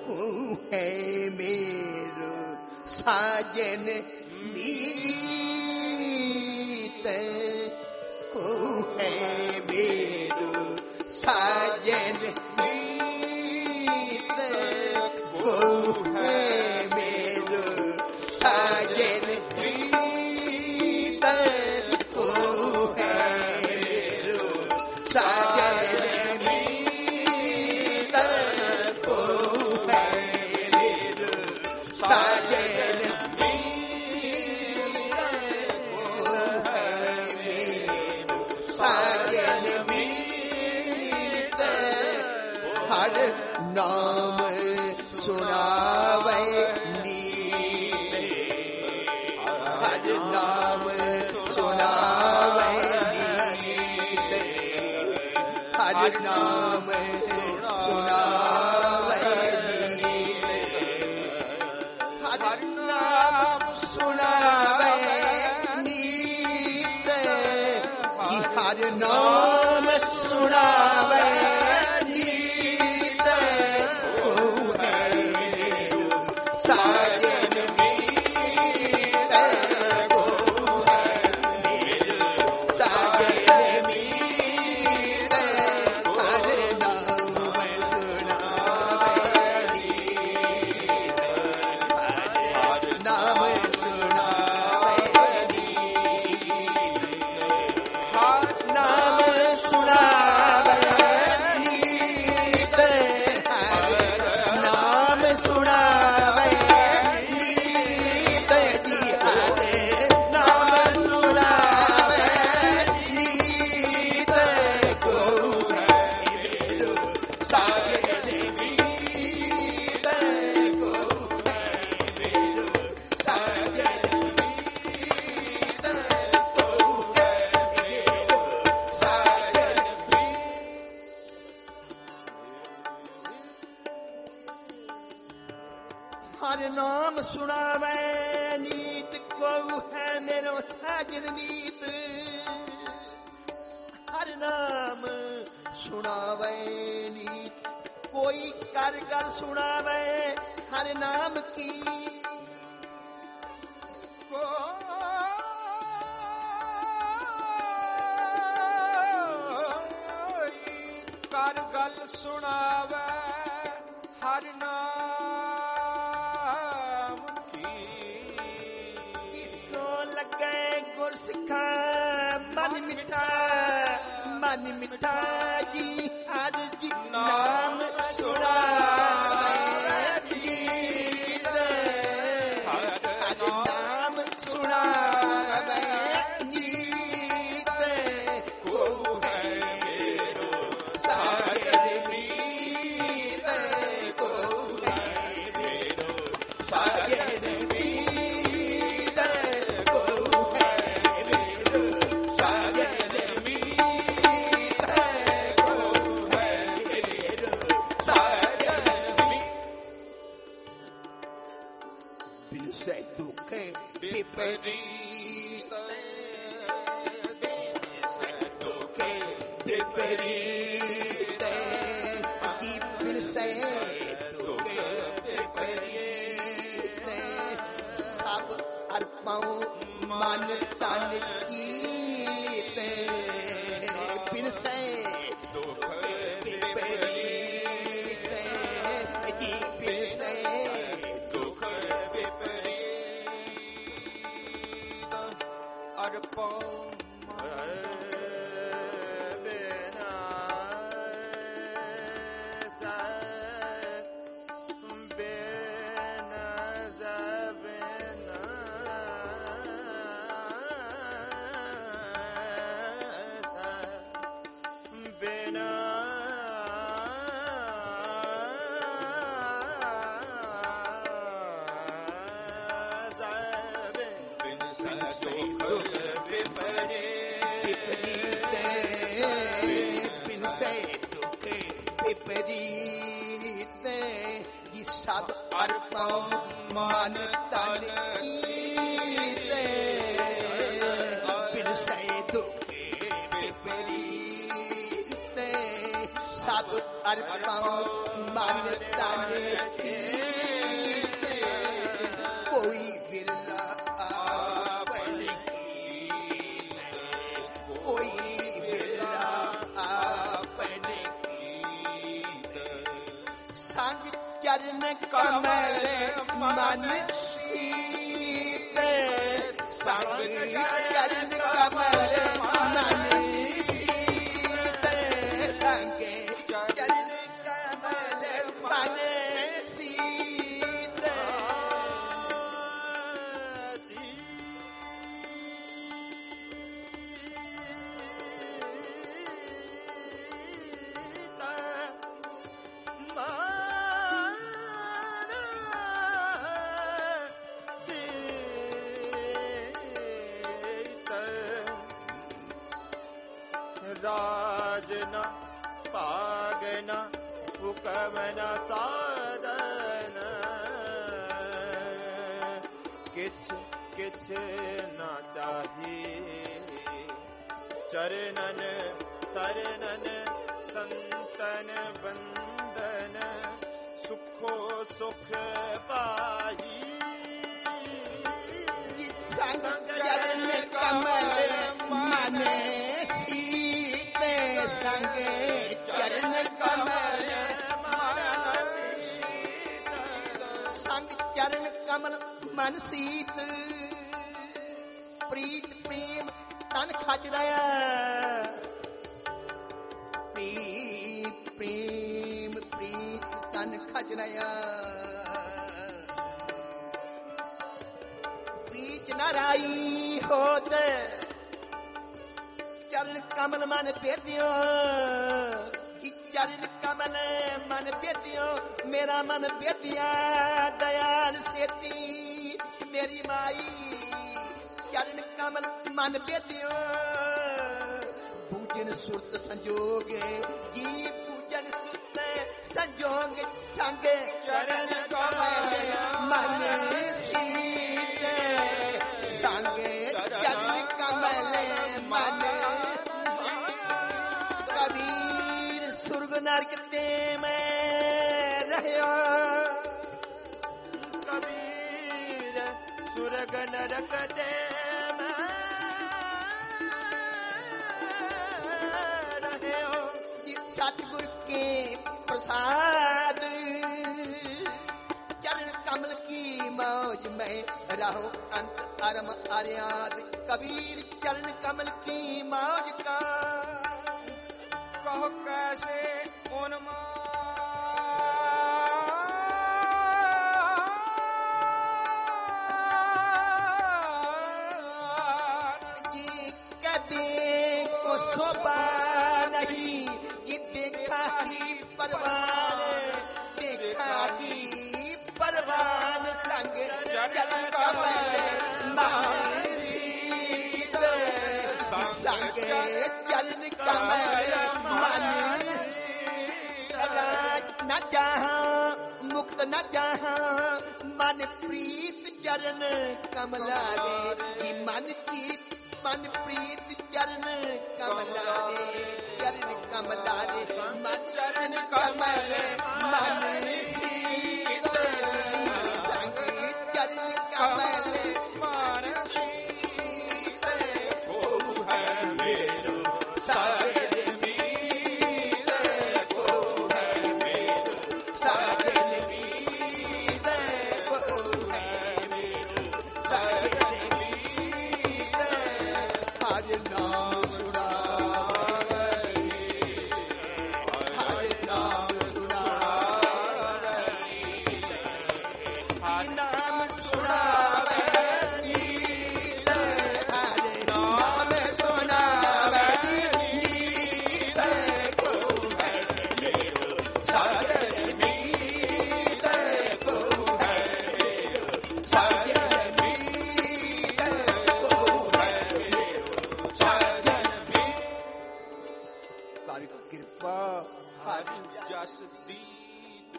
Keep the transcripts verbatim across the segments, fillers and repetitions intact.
तू है मेरो साजन मीत, तू है मेरो साजन मीत, तू है मेरो साजन मीत, तू है मेरो साजन मीत, तू है मेरो साजन मीत, तू है मेरो साजन मीत। हर नाम सुनावे नीत, हर नाम सुनावे नीत, हर नाम सुनावे नीत, हर नाम सुनावे नीत, हर नाम सुनावे नीत, तू है मेरो साजन मीत, तू है मेरो साजन मीत। हर नाम सुनावे नीत, हर नाम सुनावे नीत, हर नाम सुनावे नीत, हर नाम सुनावे नीत जी, हर नाम सुनावे नीत, को है मेरो साजन मीत, को है मेरो साजन मीत, को है मेरो साजन मीत। हर नाम सुनावे नीत, को है मेरो साजन मीत, हर नाम सुनावे नीत। कोई कर गल सुनावे हर नाम की, कर गल सुनावे हर नाम की, किसो लगे गुर सिखा मन मिठा, मन मिठा जी, हर जी नाम सुनावे नीत, हर नाम सुनावे नीत, को है मेरो साजन मीत, को है मेरो साजन मीत, को है मेरो साजन मीत, को है मेरो साजन मीत। बिन से दुखे विपरीत, बिन से दुखे विपरीत जी, बिन से दुखे विपरीत सब अर्पण मन तन कीत, बिन से दुख विपरीत जी, बिन से दुख विपरीत अर्पण बिना सा बिना सा बिना सा बिना सा बिन सा सुख विपरीत, बिन से दुख विपरीत जी, सब अर्पण मन तन कीत, बिन से दुख विपरीत सब अर्पण ਮਨ ਤਨ ਚੀਤੇ ਕੋਈ ਵਿਰਲਾ ਆਪਣੀ ਕੋਈ ਵਿਰਲਾ ਆਪਣੀ ਸੰਗ ਚਰਨ ਕਮਲ ਮਨ ਸੀਤੇ ਸੰਗ ਚਰਨ ਕਮਲ ਮਨ ਸੀਤੇ ਸੰਗ ਚਰਨ ਕਮਲ ਮਨ ਸੀਤੇ ਰਾਜਨਾ ਭਾਗਨਾ ਹੁਕਮਨਾ ਸਾਧਨ ਕਿਛ ਕਿਛ ਨਾ ਚਾਹੀਏ ਚਰਨਨ ਸਰਨਨ ਸੰਤਨ ਬੰਦਨ ਸੁਖੋ ਸੁਖ ਪਾਈ ਸੰਗ ਚਰਨ ਕਮਲ ਮਨ ਸੀਤੇ ਸੰਗ ਚਰਨ ਕਮਲ ਮਨ ਸੀਤੇ ਸੰਗ ਚਰਨ ਕਮਲ ਮਨ ਸੀਤ ਪ੍ਰੀਤ ਪ੍ਰੇਮ ਤਨ ਖਚ ਰਿਆ ਪ੍ਰੀਤ ਪ੍ਰੇਮ ਪ੍ਰੀਤ ਤਨ ਖਚ ਰਿਆ ਨਾਰਾਈ ਹੋਤ ਚਰਨ ਕਮਲ ਮਨ ਪੇਤਿਓ ਕਿ ਚਰਨ ਕਮਲ ਮਨ ਪੇਤਿਓ ਮੇਰਾ ਮਨ ਪੇਤਿਆ ਦਇਆਲ ਸੇਤੀ ਮੇਰੀ ਮਾਈ ਚਰਨ ਕਮਲ ਮਨ ਪੇਤਿਓ ਪੂਜਨ ਸੁਰਤ ਸੰਜੋਗੇ ਜੀ ਪੂਜਨ ਸੁਰਤ ਸੰਜੋਗ ਸੰਗ ਚਰਨ ਕਮਲ ਮਨ ਸੀਤੇ ਸੰਗ ਚਰਨ ਕਮਲ ਮਨ ਕਬੀਰ ਸੁਰਗ ਨਰਕ ਤੇ ਮੈਂ ਰਹਿਆ ਕਬੀਰ ਸੁਰਗ ਨਰਕ ਤੇ ਮੈਂ ਰਹਿਓ ਜਿਸ ਸਤਿਗੁਰ ਕੇ ਪ੍ਰਸਾਦ चरण कमल की मौज में रहो अंत अरम आर्याद कबीर चरण कमल की मौज का कहो कैसे उन्मा जी कभी को शोभा नहीं ये देखा ही परवान देखा ही परवान संग चरण कमल मन सीते संग चरण कमल मन राज न जहाँ मुक्त न जहाँ मन प्रीत चरण कमला रे मन चीत मन प्रीत चरण कमला रे चरण कमला रे मन चरण कमल मन सीते चरण कमल मान सीते को है मेरो साजन मीते को है मेरो साजन मीते को है मेरो साजन मीते हर नाम सुनावे हर नाम सुनावे हर नाम सुनावे नीत हर नाम सुनावे नीत को है मेरो साजन मीत को है मेरो साजन मीत को है मेरो साजन मीत कर कृपा हर जस दीत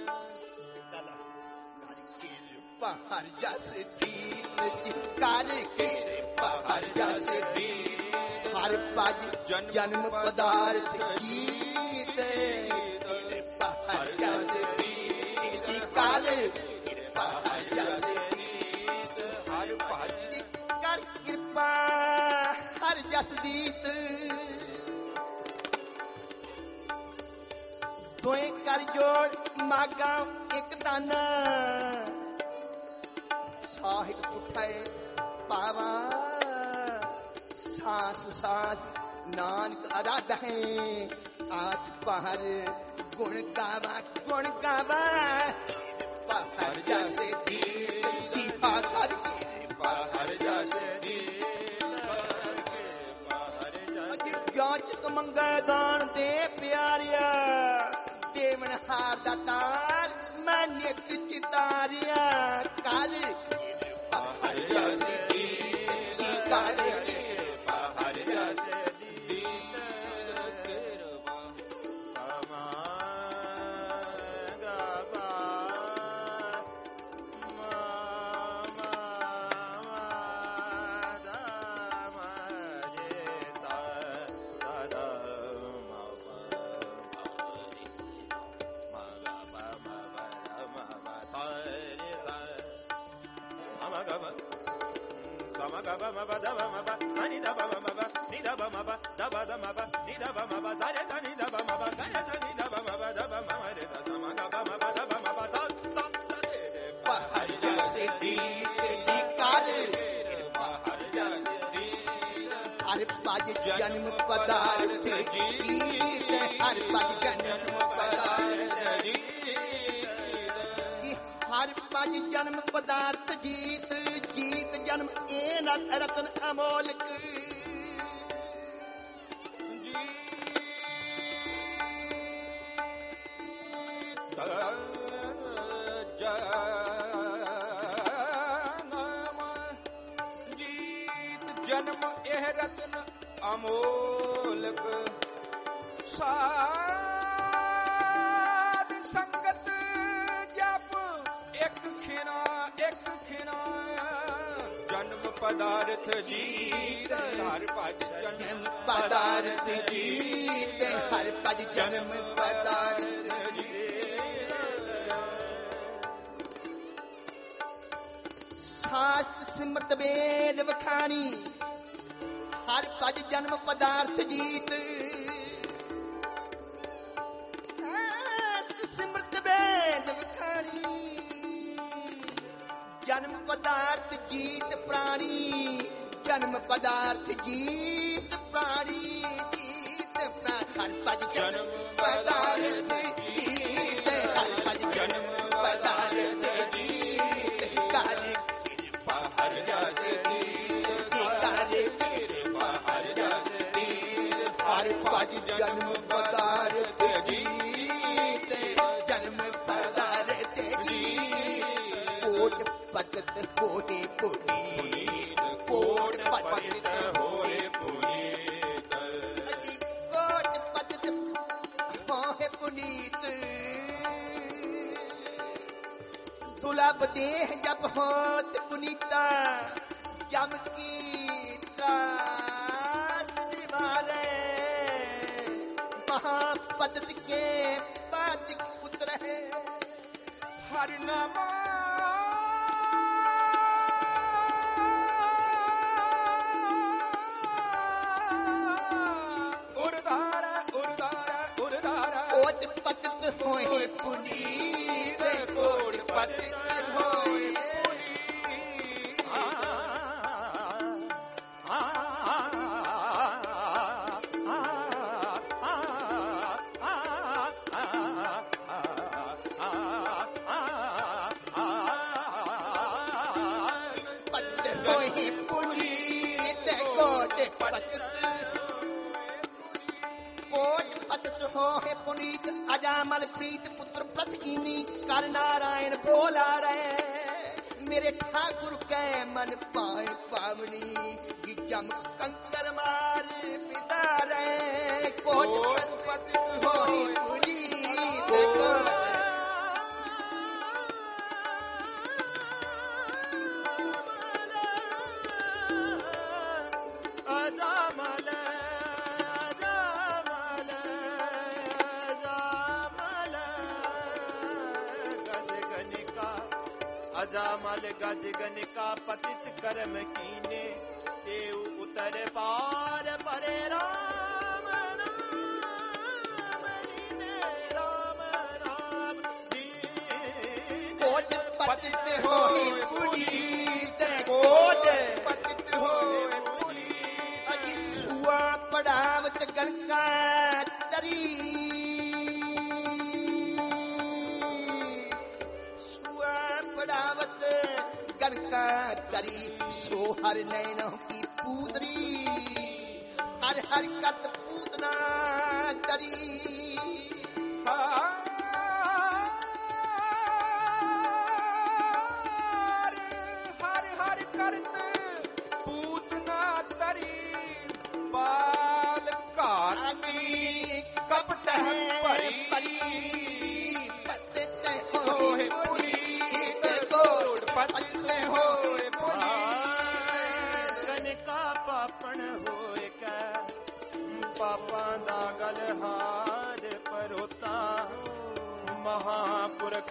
पहाड़ जस दीत जी कर कृपा हर जस दीत हर पज जन्म पदार्थ गीत कृपा ਜਸਦੀਤ ਦੋਏ ਕਰ ਜੋੜ ਮਾਗਾ ਇੱਕ ਤਾਨਾ ਸਾਹਿਬ ਉਠਾਏ ਪਾਵਾ ਸਾਸ ਸਾਸ ਨਾਨਕ ਅਰਾਧ ਹੈ ਆਜ ਬਾਹਰ ਗੁਣ ਗਾਵਾ ਗੁਣ ਗਾਵਾ ਬਾਹਰ ਜੈਸੇ ਦੀਪ ਦੀਪਾ ਕਰ ਬਾਹਰ ਜੈਸੇ ਦੀਪ ਬਾਹਰ ਜੈਸੇ ਜਾਂਚ ਕਮੰਗਾ ਦਾਨ ਦੇ ਪਿਆਰਿਆ ਦੇਵਨ ਹਾਰ ਦਾ ਤਾਰ ਮੈਂ ਨਿਕ ਚਿਤਾਰਿਆ ਕਰ ਬਾਹਰ ਜੈਸੇ ਦੀਪ ਕਰ ਬਾਹਰ ਜੈਸੇ ਦੀਪ ਕਿਰਪਾ ਸਮਾ ਗਵਾ ਮਾ ਮਾ ਦਾ ਮਜੇ ਸਾ ਸਦਾ ਮਾ Sama gaba ma ba da ba ma ba sa ni da ba ma ba ni da ba ma ba da ba da ma ba ni da ba ma ba sa re sa ni da ba ma ba ga re sa ni da ba ma ba da ba ma ma re sa sama gaba ma ba da ba ma ba sa sa sa re re ਬਾਹਰ ਜੈਸੇ ਦੀਪ ਦੀ ਕਰ ਬਾਹਰ ਜੈਸੇ ਦੀਪ ਹਰ ਪਜ ਜਨਮ ਪਦਾਰਥ ਜੀਤ ਹਰ ਪਜ ਜਨਮ ਪਦਾਰਥ ਜੀ ਹਰ ਪਜ ਜਨਮ ਪਦਾਰਥ ਜੀਤ ਜੀਤ ਜਨਮ ਇਹ ਨਤ ਰਤਨ ਅਮੋਲਕ ਜਨਮ ਇਹ ਰਤਨ ਅਮੋਲਕ ਸਾਧ ਸੰਗਤ ਜਪ ਇੱਕ ਖਿਨਾ ਇੱਕ ਖਿਨਾ ਜਨਮ ਪਦਾਰਥ ਜੀਤ ਹਰ ਭਜ ਜਨਮ ਪਦਾਰਥ ਜੀਤ ਹਰ ਭਜ ਜਨਮ ਪਦਾਰਥ ਸ਼ਾਸਤਰ ਸਿਮਰਤ ਵੇਦ ਵਖਾਣੀ ਹਰ ਭਜ ਜਨਮ ਪਦਾਰਥ ਜੀਤ ਸ਼ਾਸਤਰ ਸਿਮਰਤ ਵੇਦ ਵਖਾਣੀ ਜਨਮ ਪਦਾਰਥ ਜੀਤ ਪ੍ਰਾਣੀ ਜਨਮ ਪਦਾਰਥ ਜੀਤ ਪ੍ਰਾਣੀ ਜੀਤ ਪ੍ਰਾਣ ਹਰ ਭਜ ਜਨਮ ਪਦਾਰਥ ਜੀਤ ਹਰ ਭਜ ਜਨਮ ਪਦਾਰਥ ਜੀਤ ਕਰ ਬਾਹਰ ਜੈਸੇ ਦੀਪ ਕਰ ਬਾਹਰ ਜੈਸੇ ਦੀਪ ਹਰ ਭਜ ਜਨਮ ਪਦਾਰਥ ਜੀਤ ਜਨਮ ਪਦਾਰਥ ਜੀਤ ਕੋਟ ਪਤਤ ਕੋਟੇ ਕੋਟੀ ਕੋਟ ਪਤਿਤ ਹੋਏ ਪੁਨੀਤ ਕੋਟ ਪਤਤ ਹੋਏ ਪੁਨੀਤ ਦੁਲਬ ਦੇਹ ਜਬ ਹੋਤ ਪੁਨੀਤਾ ਜਮ ਕੀ ਤਰਾਸ ਨਿਵਾਰੇ ਮਹਾਪਤਿਤ ਕੇ ਪਾਤਿਕ ਉਤਰੇ ਹਰ ਨਾਮਾ ਉਰਦਾਰਾ ਉਰਦਾਰਾ ਉਰਦਾਰਾ ਕੋਟ ਪਤਤ ਹੋਏ ਪੁਨੀਤ ਕੋਟ ਪਤਤ ਹੋਏ ਪਤਤ ਹੋਏ ਪੁਨੀਤ ਕੋਟ ਪਤਤ ਕੋਟ ਪਤਤ ਹੋਏ ਪੁਨੀਤ ਅਜਾਮਲ ਪ੍ਰੀਤ ਪੁੱਤਰ ਪ੍ਰਤਕੀਨੀ ਕਰ ਨਾਰਾਇਣ ਭੋਲਾ ਰਹੇ ਮੇਰੇ ਠਾਕੁਰ ਕੈ ਮਨ ਪਾਏ ਪਾਵਨੀ ਕਿ ਜਮ ਕੰਕਰ ਮਾਰ ਪਿਤਾ ਰਹੇ ਕੋਟ ਪਤਤ ਹੋਏ ਪੁਨੀਤ ਕੋਟ ਅਜਾਮਲ ਅਜਾਮਲ ਅਜਾਮਲ ਗਜ ਗਨਿਕਾ ਅਜਾਮਲ ਗਜ ਗਨਿਕਾ ਪਤਿਤ ਕਰਮ ਕੀਨੇ ਤੇ ਉਤ ਉਤਰ ਪਾਰ ਪਰੇ ਰਾਮ ਨਾਮ ਲੀਨੇ ਰਾਮ ਨਾਮ ਲੀਨੇ ਕੋਟ ਪਤਿਤ ਹੋਏ ਪੁਨੀਤ ਕੋਟ ਪਤਿਤ ਹੋਏ ਪੁਨੀਤ ਅਜੀ ਸੁਆ ਪੜਾਵਤ ਗਣਕਾ ਤਰੀ ਸੁਆ ਪੜਾਵਤ गणका तरी सो हर नैनों की पूतरी हर हर कत पूतना तरी हर हर हर करत पूतना तरी बाल घाट अग्नि कपट भरी परी पतित होए पुनीत कोट पतित होए ਕਨਿਕਾ ਪਾਪਣ ਹੋਏ ਕੈ ਪਾਪਾਂ ਦਾ ਗਲਹਾਰ ਪਰੋਤਾ ਮਹਾਪੁਰਖ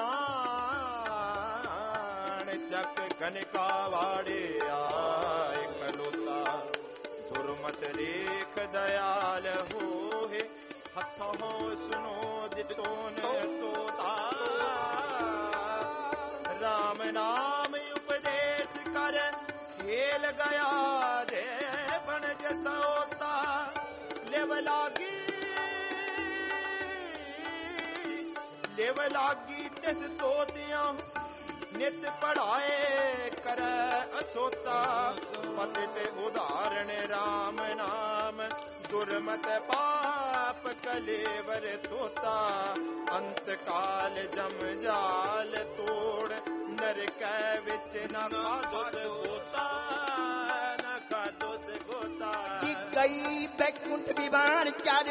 ਅਜਾਣ ਚੱਕ ਕਨਿਕਾ ਵਾੜੇ ਆਏ ਕਲੋਤਾ ਦੁਰਮਤ ਰੇਖ ਦਇਆਲ ਹੋਏ ਹੱਥੋਂ ਸੁਨੋ ਦਿੱਤੋਨ ਤੋਤਾ ਰਾਮ ਨਾਮ ਉਪਦੇਸ਼ ਕਰ खेल गया दे बन जसोता लेव लागी लेव लागी तिस तोतियां नित पढ़ाए कर असोता पतित उदाहरण राम नाम दुर्मत पाप कलेवर तोता अंत काल जम जाल तोड़ नरकै विच न खादोस गोता न खादोस गोता की गई बैकुंठ विमान चढ़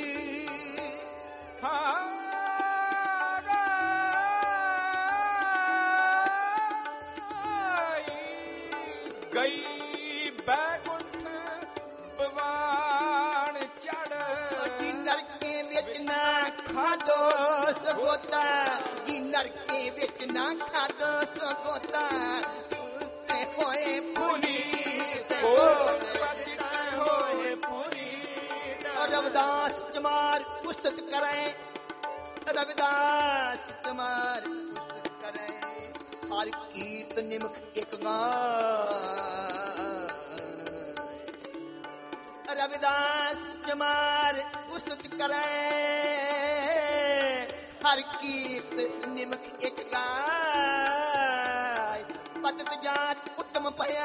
गई बैकुंठ विमान चढ़ की नरके विच ना खादो सगोता की नरके विच ना खादो सगोता ते होए पुनीत होए पुनीत रविदास चमार पुस्तक करें रविदास चमार पुस्तक करें हर कीर्त निमख एक गाय रविदास चमार पुस्तक करें हर कीर्त निमख एक गाय पतित जात उत्तम पया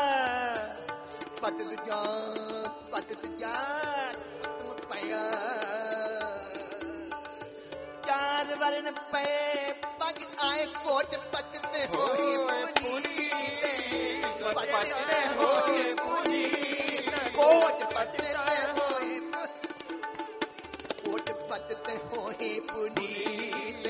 पतित जात पतित जात उत्तम पया चार वर्ण पे पग आए कोट पतित होए पुनीत पतित होए पुनीत कोट पतित होए कोट पतित होए पुनीत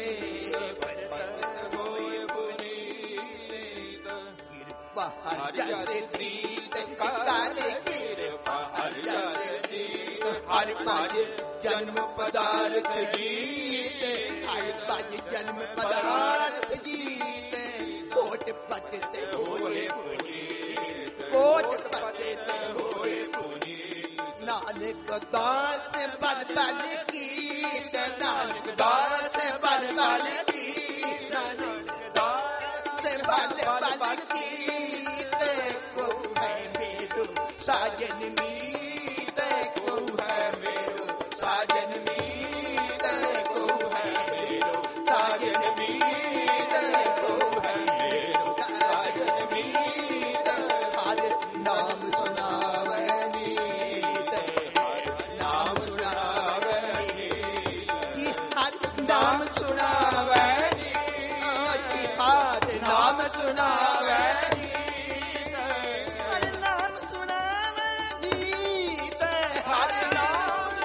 बाहर जैसे दीत काले कृपा हर जैसे दीत हर पाज जन्म पदार्थ जीत हर पाज जन्म पदार्थ जीत कोट पतित होए पुनीत कोट पतित होए पुनीत नानक दास बल बल कीत नानक दास बल बल कीत नानक दास बल बल कीत को है मेरो साजन मीत को है मेरो साजन मीत को है मेरो साजन मीत को है मेरो साजन मीत हर नाम सुनावे नीत हर नाम सुनावे नीत हर नाम सुनावे नीत हर नाम सुनावे हर नाम सुनावे नीत हर नाम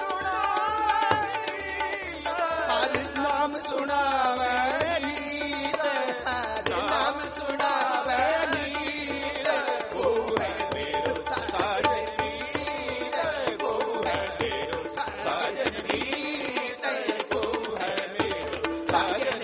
सुनावे नीत हर नाम सुनावे नीत को है मेरो साजन मीत को है मेरो साजन मीत को है मेरो साजन